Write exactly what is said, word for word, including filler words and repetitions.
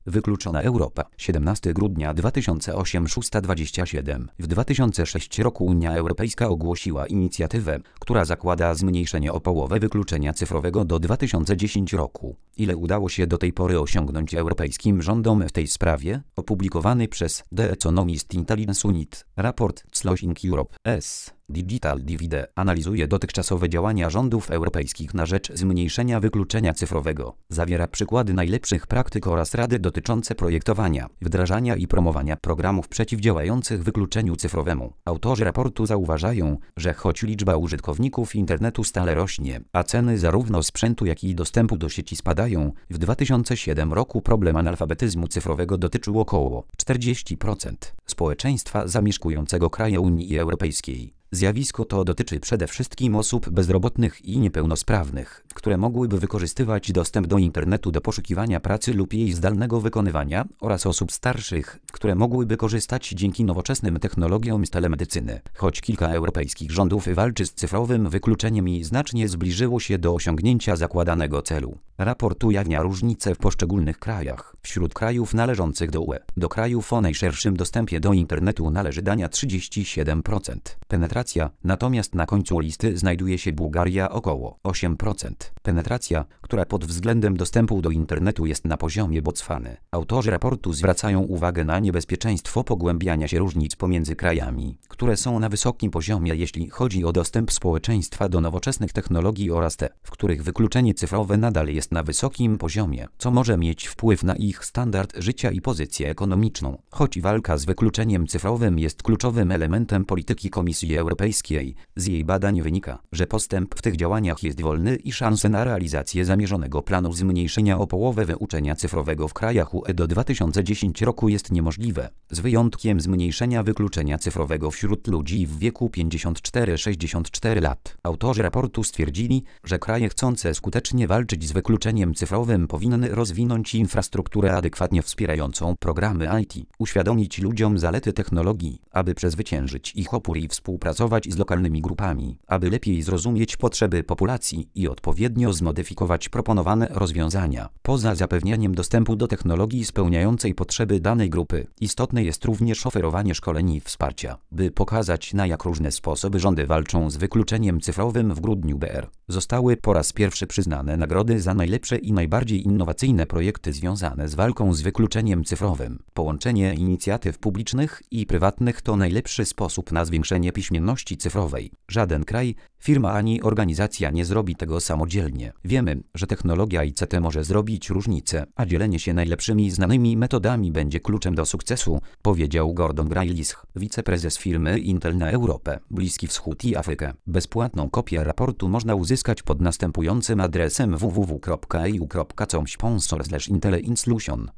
Wykluczona Europa. siedemnastego grudnia dwa tysiące ósmego szósta dwadzieścia siedem. W dwa tysiące szóstym roku Unia Europejska ogłosiła inicjatywę, która zakłada zmniejszenie o połowę wykluczenia cyfrowego do dwa tysiące dziesiątego roku. Ile udało się do tej pory osiągnąć europejskim rządom w tej sprawie? Opublikowany przez The Economist Intelligence Unit raport Sloshing Europe S. Digital Divide analizuje dotychczasowe działania rządów europejskich na rzecz zmniejszenia wykluczenia cyfrowego. Zawiera przykłady najlepszych praktyk oraz rady dotyczące projektowania, wdrażania i promowania programów przeciwdziałających wykluczeniu cyfrowemu. Autorzy raportu zauważają, że choć liczba użytkowników internetu stale rośnie, a ceny zarówno sprzętu, jak i dostępu do sieci spadają, w dwa tysiące siódmym roku problem analfabetyzmu cyfrowego dotyczył około czterdziestu procent społeczeństwa zamieszkującego kraje Unii Europejskiej. Zjawisko to dotyczy przede wszystkim osób bezrobotnych i niepełnosprawnych, które mogłyby wykorzystywać dostęp do internetu do poszukiwania pracy lub jej zdalnego wykonywania, oraz osób starszych, które mogłyby korzystać dzięki nowoczesnym technologiom z telemedycyny. Choć kilka europejskich rządów walczy z cyfrowym wykluczeniem i znacznie zbliżyło się do osiągnięcia zakładanego celu. Raport ujawnia różnice w poszczególnych krajach. Wśród krajów należących do U E, do krajów o najszerszym dostępie do internetu należy Dania trzydzieści siedem procent. Penetracja, natomiast na końcu listy znajduje się Bułgaria około osiem procent. Penetracja, która pod względem dostępu do internetu jest na poziomie Botswany. Autorzy raportu zwracają uwagę na niebezpieczeństwo pogłębiania się różnic pomiędzy krajami, które są na wysokim poziomie, jeśli chodzi o dostęp społeczeństwa do nowoczesnych technologii, oraz te, w których wykluczenie cyfrowe nadal jest na wysokim poziomie, co może mieć wpływ na ich standard życia i pozycję ekonomiczną. Choć walka z wykluczeniem cyfrowym jest kluczowym elementem polityki Komisji Europejskiej, z jej badań wynika, że postęp w tych działaniach jest wolny i szanse na realizację zamierzonego planu zmniejszenia o połowę wykluczenia cyfrowego w krajach U E do dwa tysiące dziesiątego roku jest niemożliwe, z wyjątkiem zmniejszenia wykluczenia cyfrowego wśród ludzi w wieku pięćdziesiąt cztery do sześćdziesięciu czterech lat. Autorzy raportu stwierdzili, że kraje chcące skutecznie walczyć z wykluczeniem cyfrowym powinny rozwinąć infrastrukturę adekwatnie wspierającą programy I T, uświadomić ludziom zalety technologii, aby przezwyciężyć ich opór, i współpracować z lokalnymi grupami, aby lepiej zrozumieć potrzeby populacji i odpowiednio zmodyfikować proponowane rozwiązania. Poza zapewnianiem dostępu do technologii spełniającej potrzeby danej grupy, istotne jest również oferowanie szkoleń i wsparcia, by pokazać, na jak różne sposoby rządy walczą z wykluczeniem cyfrowym. W grudniu B R zostały po raz pierwszy przyznane nagrody za najlepsze i najbardziej innowacyjne projekty związane z walką z wykluczeniem cyfrowym. Połączenie inicjatyw publicznych i prywatnych to najlepszy sposób na zwiększenie piśmienności cyfrowej. Żaden kraj, firma ani organizacja nie zrobi tego samodzielnie. Wiemy, że technologia I C T może zrobić różnicę, a dzielenie się najlepszymi znanymi metodami będzie kluczem do sukcesu, powiedział Gordon Graylisch, wiceprezes firmy Intel na Europę, Bliski Wschód i Afrykę. Bezpłatną kopię raportu można uzyskać pod następującym adresem w w w kropka e u kropka com slash intel insolution.